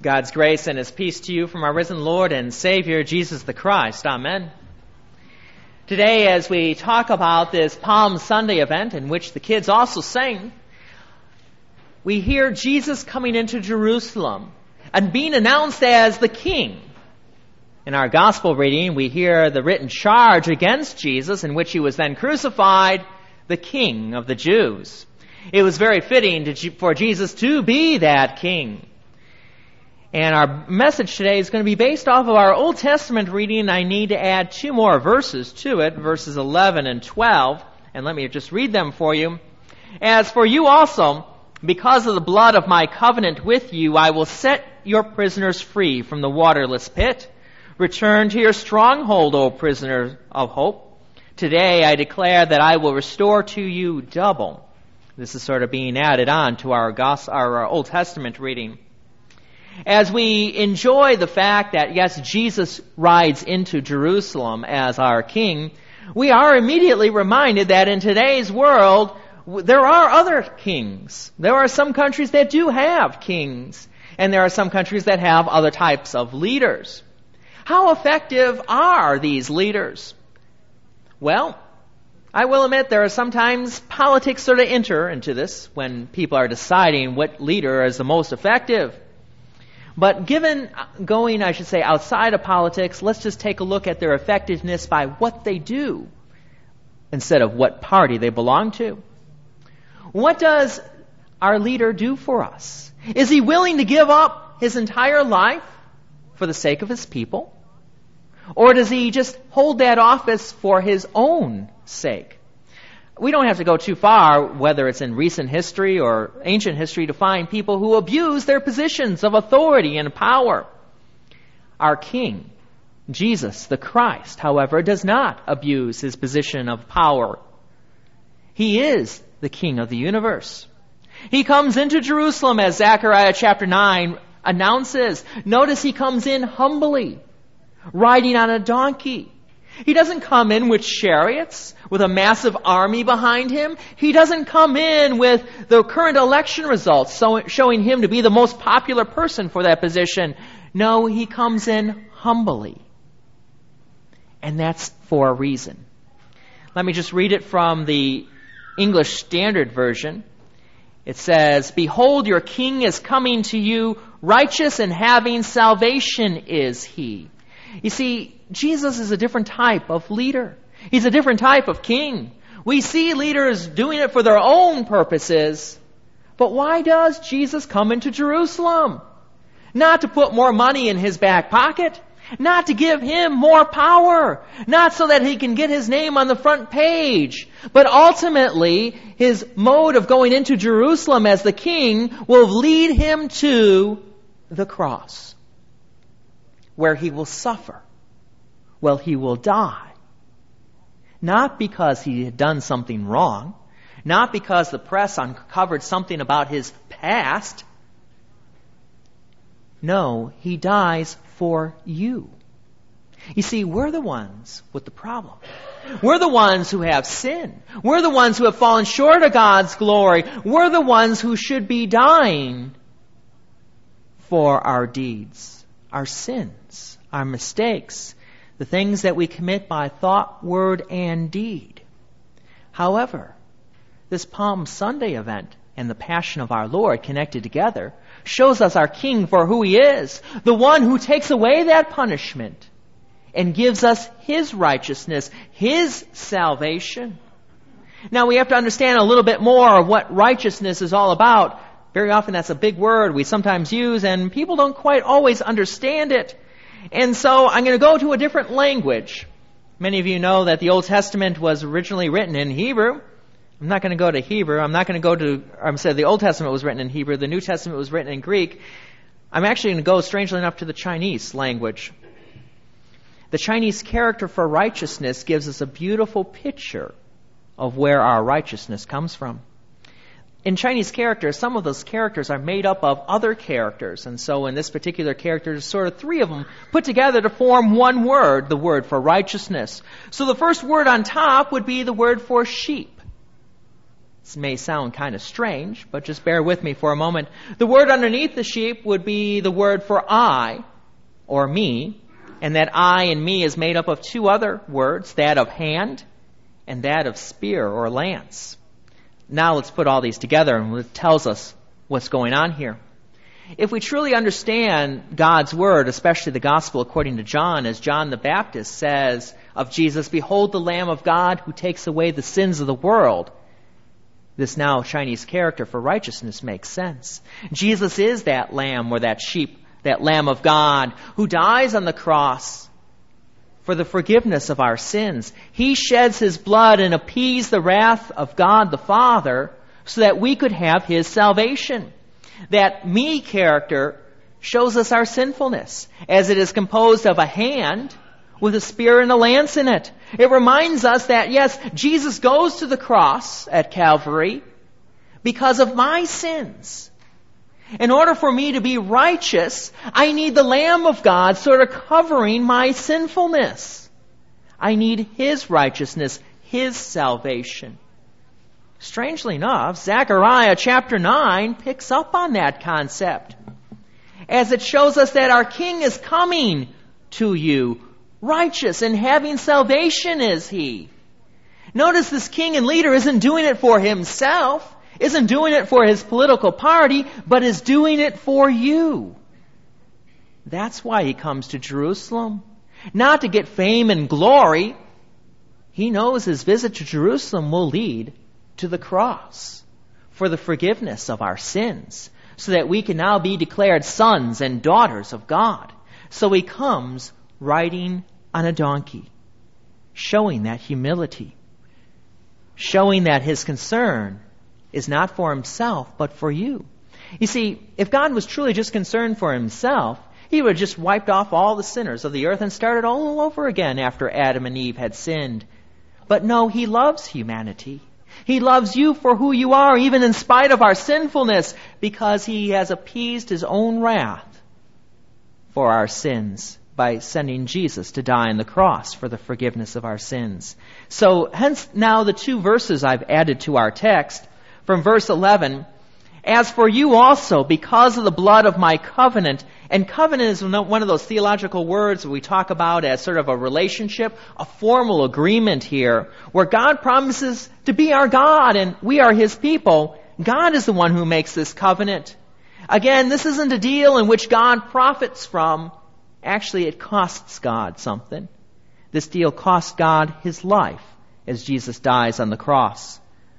God's grace and His peace to you from our risen Lord and Savior, Jesus the Christ. Amen. Today, as we talk about this Palm Sunday event in which the kids also sing, we hear Jesus coming into Jerusalem and being announced as the King. In our gospel reading, we hear the written charge against Jesus in which He was then crucified, the King of the Jews. It was very fitting for Jesus to be that King. And our message today is going to be based off of our Old Testament reading. I need to add two more verses to it, verses 11 and 12. And let me just read them for you. As for you also, because of the blood of my covenant with you, I will set your prisoners free from the waterless pit. Return to your stronghold, O prisoner of hope. Today I declare that I will restore to you double. This is sort of being added on to our Old Testament reading. As we enjoy the fact that, yes, Jesus rides into Jerusalem as our King, we are immediately reminded that in today's world, there are other kings. There are some countries that do have kings, and there are some countries that have other types of leaders. How effective are these leaders? Well, I will admit there are sometimes politics sort of enter into this when people are deciding what leader is the most effective. But going outside of politics, let's just take a look at their effectiveness by what they do instead of what party they belong to. What does our leader do for us? Is he willing to give up his entire life for the sake of his people? Or does he just hold that office for his own sake? We don't have to go too far, whether it's in recent history or ancient history, to find people who abuse their positions of authority and power. Our King, Jesus the Christ, however, does not abuse his position of power. He is the King of the universe. He comes into Jerusalem, as Zechariah chapter 9 announces. Notice he comes in humbly, riding on a donkey. He doesn't come in with chariots, with a massive army behind him. He doesn't come in with the current election results showing him to be the most popular person for that position. No, he comes in humbly. And that's for a reason. Let me just read it from the English Standard Version. It says, "Behold, your king is coming to you, righteous and having salvation is he." You see, Jesus is a different type of leader. He's a different type of king. We see leaders doing it for their own purposes. But why does Jesus come into Jerusalem? Not to put more money in his back pocket. Not to give him more power. Not so that he can get his name on the front page. But ultimately, his mode of going into Jerusalem as the king will lead him to the cross, where he will suffer. Well, he will die. Not because he had done something wrong. Not because the press uncovered something about his past. No, he dies for you. You see, we're the ones with the problem. We're the ones who have sin. We're the ones who have fallen short of God's glory. We're the ones who should be dying for our deeds, our sins, our mistakes, the things that we commit by thought, word, and deed. However, this Palm Sunday event and the Passion of our Lord connected together shows us our King for who He is, the one who takes away that punishment and gives us His righteousness, His salvation. Now we have to understand a little bit more of what righteousness is all about. Very often that's a big word we sometimes use, and people don't quite always understand it. And so I'm going to go to a different language. Many of you know that the Old Testament was originally written in Hebrew. I'm not going to go to Hebrew. The Old Testament was written in Hebrew. The New Testament was written in Greek. I'm actually going to go, strangely enough, to the Chinese language. The Chinese character for righteousness gives us a beautiful picture of where our righteousness comes from. In Chinese characters, some of those characters are made up of other characters. And so in this particular character, there's sort of three of them put together to form one word, the word for righteousness. So the first word on top would be the word for sheep. This may sound kind of strange, but just bear with me for a moment. The word underneath the sheep would be the word for I, or me, and that I and me is made up of two other words, that of hand and that of spear or lance. Now let's put all these together, and it tells us what's going on here. If we truly understand God's word, especially the gospel according to John, as John the Baptist says of Jesus, "Behold the Lamb of God who takes away the sins of the world," this now Chinese character for righteousness makes sense. Jesus is that lamb or that sheep, that Lamb of God who dies on the cross for the forgiveness of our sins. He sheds his blood and appeased the wrath of God the Father so that we could have his salvation. That me character shows us our sinfulness, as it is composed of a hand with a spear and a lance in it. It reminds us that, yes, Jesus goes to the cross at Calvary because of my sins. In order for me to be righteous, I need the Lamb of God sort of covering my sinfulness. I need his righteousness, his salvation. Strangely enough, Zechariah chapter 9 picks up on that concept, as it shows us that our King is coming to you, righteous and having salvation is he. Notice this king and leader isn't doing it for himself, isn't doing it for his political party, but is doing it for you. That's why he comes to Jerusalem. Not to get fame and glory. He knows his visit to Jerusalem will lead to the cross for the forgiveness of our sins, so that we can now be declared sons and daughters of God. So he comes riding on a donkey, showing that humility, showing that his concern is not for himself, but for you. You see, if God was truly just concerned for himself, he would have just wiped off all the sinners of the earth and started all over again after Adam and Eve had sinned. But no, he loves humanity. He loves you for who you are, even in spite of our sinfulness, because he has appeased his own wrath for our sins by sending Jesus to die on the cross for the forgiveness of our sins. So hence now the two verses I've added to our text. From verse 11, "As for you also, because of the blood of my covenant," and covenant is one of those theological words that we talk about as sort of a relationship, a formal agreement here, where God promises to be our God and we are his people. God is the one who makes this covenant. Again, this isn't a deal in which God profits from. Actually, it costs God something. This deal cost God his life as Jesus dies on the cross.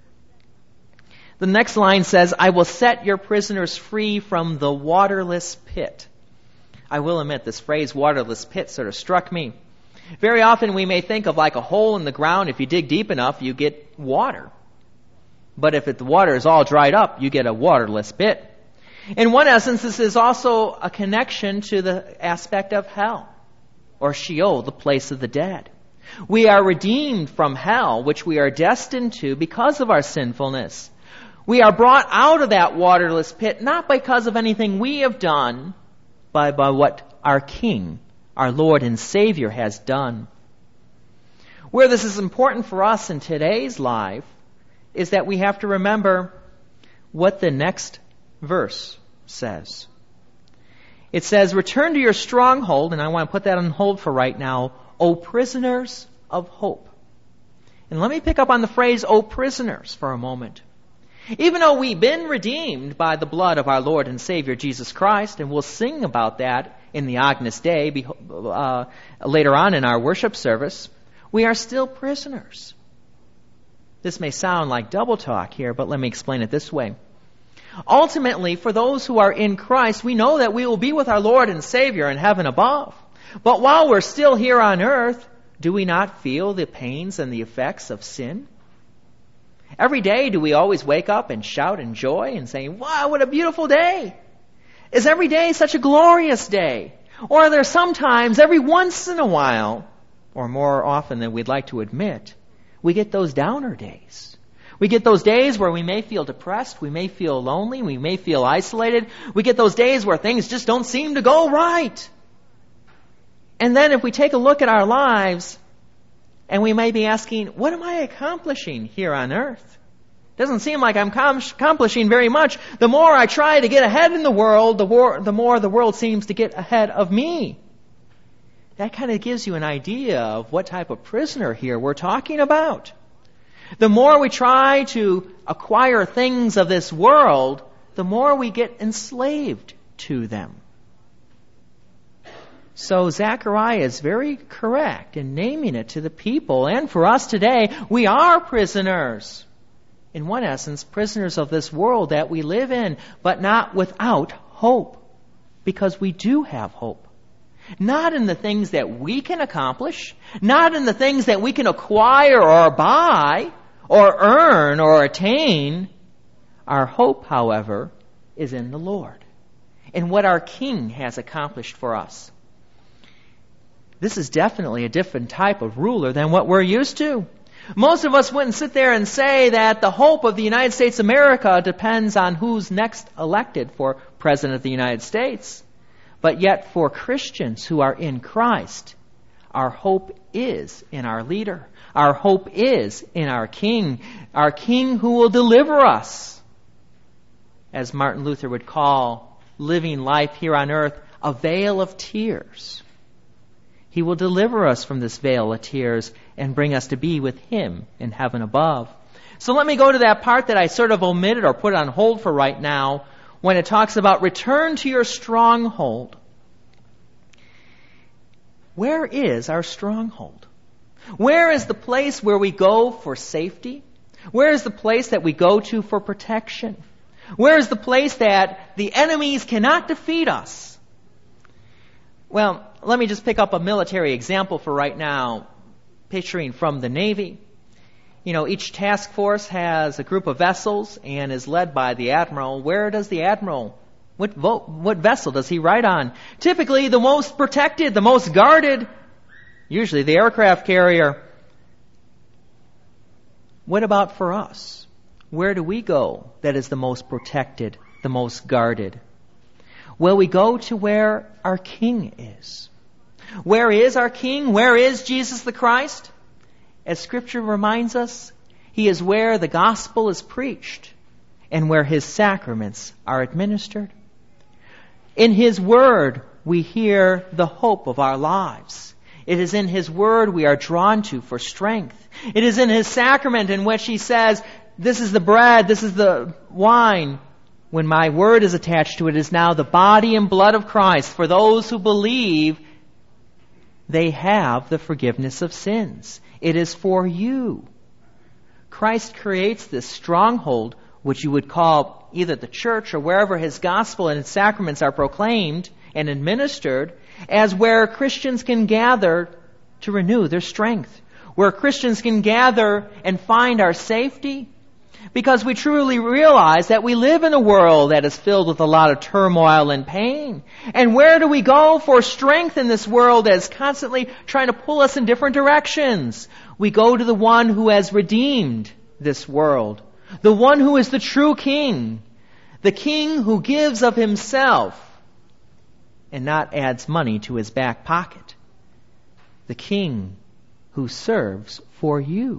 The next line says, "I will set your prisoners free from the waterless pit." I will admit, this phrase, waterless pit, sort of struck me. Very often we may think of like a hole in the ground. If you dig deep enough, you get water. But if the water is all dried up, you get a waterless pit. In one essence, this is also a connection to the aspect of hell, or Sheol, the place of the dead. We are redeemed from hell, which we are destined to because of our sinfulness. We are brought out of that waterless pit, not because of anything we have done, but by what our King, our Lord and Savior has done. Where this is important for us in today's life is that we have to remember what the next verse says. It says, "Return to your stronghold," and I want to put that on hold for right now, "O prisoners of hope." And let me pick up on the phrase, "O prisoners," for a moment. Even though we've been redeemed by the blood of our Lord and Savior Jesus Christ, and we'll sing about that in the Agnus Dei later on in our worship service, we are still prisoners. This may sound like double talk here, but let me explain it this way. Ultimately, for those who are in Christ, we know that we will be with our Lord and Savior in heaven above. But while we're still here on earth, do we not feel the pains and the effects of sin? Every day, do we always wake up and shout in joy and say, "Wow, what a beautiful day"? Is every day such a glorious day? Or are there sometimes, every once in a while, or more often than we'd like to admit, we get those downer days? We get those days where we may feel depressed, we may feel lonely, we may feel isolated. We get those days where things just don't seem to go right. And then if we take a look at our lives, and we may be asking, what am I accomplishing here on earth? Doesn't seem like I'm accomplishing very much. The more I try to get ahead in the world, the more the world seems to get ahead of me. That kind of gives you an idea of what type of prisoner here we're talking about. The more we try to acquire things of this world, the more we get enslaved to them. So Zechariah is very correct in naming it to the people. And for us today, we are prisoners. In one essence, prisoners of this world that we live in, but not without hope. Because we do have hope. Not in the things that we can accomplish, not in the things that we can acquire or buy, or earn or attain. Our hope, however, is in the Lord, in what our King has accomplished for us. This is definitely a different type of ruler than what we're used to. Most of us wouldn't sit there and say that the hope of the United States of America depends on who's next elected for President of the United States. But yet for Christians who are in Christ, our hope is in our leader. Our hope is in our King who will deliver us. As Martin Luther would call living life here on earth, a vale of tears. He will deliver us from this vale of tears and bring us to be with Him in heaven above. So let me go to that part that I sort of omitted or put on hold for right now when it talks about return to your stronghold. Where is our stronghold? Where is the place where we go for safety? Where is the place that we go to for protection? Where is the place that the enemies cannot defeat us? Well, let me just pick up a military example for right now, picturing from the Navy. You know, each task force has a group of vessels and is led by the admiral. Where does the admiral, what vessel does he ride on? Typically the most protected, the most guarded, usually the aircraft carrier. What about for us? Where do we go that is the most protected, the most guarded? Well, we go to where our King is. Where is our King? Where is Jesus the Christ? As Scripture reminds us, He is where the gospel is preached and where His sacraments are administered. In His Word, we hear the hope of our lives. It is in His Word we are drawn to for strength. It is in His sacrament in which He says, this is the bread, this is the wine. When my word is attached to it, it is now the body and blood of Christ. For those who believe, they have the forgiveness of sins. It is for you. Christ creates this stronghold, which you would call either the church or wherever His gospel and His sacraments are proclaimed and administered, as where Christians can gather to renew their strength, where Christians can gather and find our safety, because we truly realize that we live in a world that is filled with a lot of turmoil and pain. And where do we go for strength in this world that is constantly trying to pull us in different directions? We go to the one who has redeemed this world, the one who is the true King, the King who gives of Himself and not adds money to His back pocket, the King who serves for you.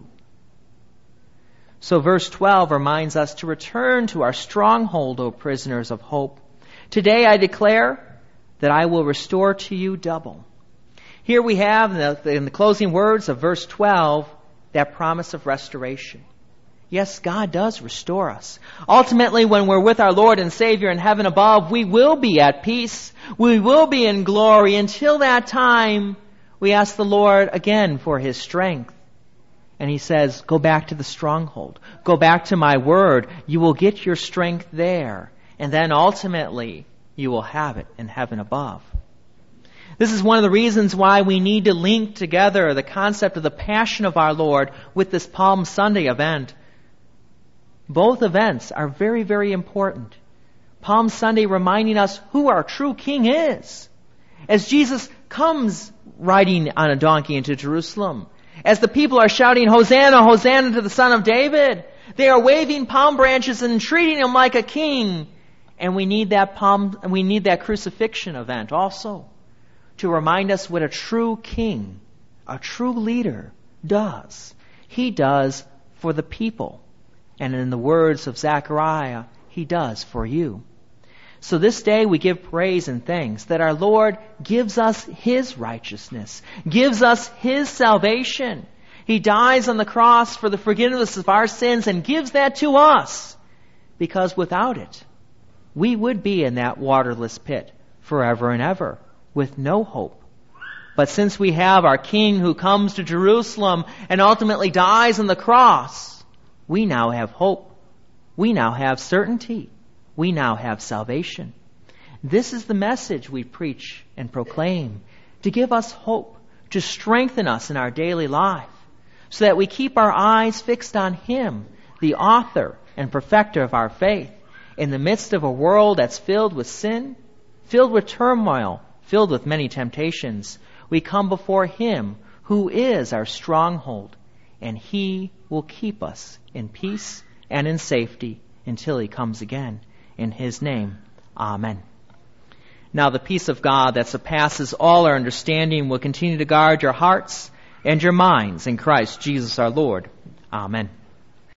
So verse 12 reminds us to return to our stronghold, O prisoners of hope. Today I declare that I will restore to you double. Here we have in the closing words of verse 12 that promise of restoration. Yes, God does restore us. Ultimately, when we're with our Lord and Savior in heaven above, we will be at peace. We will be in glory. Until that time, we ask the Lord again for His strength. And He says, go back to the stronghold. Go back to my word. You will get your strength there. And then ultimately, you will have it in heaven above. This is one of the reasons why we need to link together the concept of the Passion of our Lord with this Palm Sunday event. Both events are very, very important. Palm Sunday reminding us who our true King is. As Jesus comes riding on a donkey into Jerusalem, as the people are shouting, Hosanna, Hosanna to the Son of David, they are waving palm branches and treating Him like a king. And we need that crucifixion event also to remind us what a true king, a true leader does. He does for the people And in the words of Zechariah, He does for you. So this day we give praise and thanks that our Lord gives us His righteousness, gives us His salvation. He dies on the cross for the forgiveness of our sins and gives that to us, because without it, we would be in that waterless pit forever and ever with no hope. But since we have our King who comes to Jerusalem and ultimately dies on the cross, we now have hope. We now have certainty. We now have salvation. This is the message we preach and proclaim, to give us hope, to strengthen us in our daily life, so that we keep our eyes fixed on Him, the author and perfecter of our faith, in the midst of a world that's filled with sin, filled with turmoil, filled with many temptations. We come before Him who is our stronghold, and He will keep us in peace and in safety until He comes again. In His name, amen. Now the peace of God that surpasses all our understanding will continue to guard your hearts and your minds in Christ Jesus our Lord. Amen.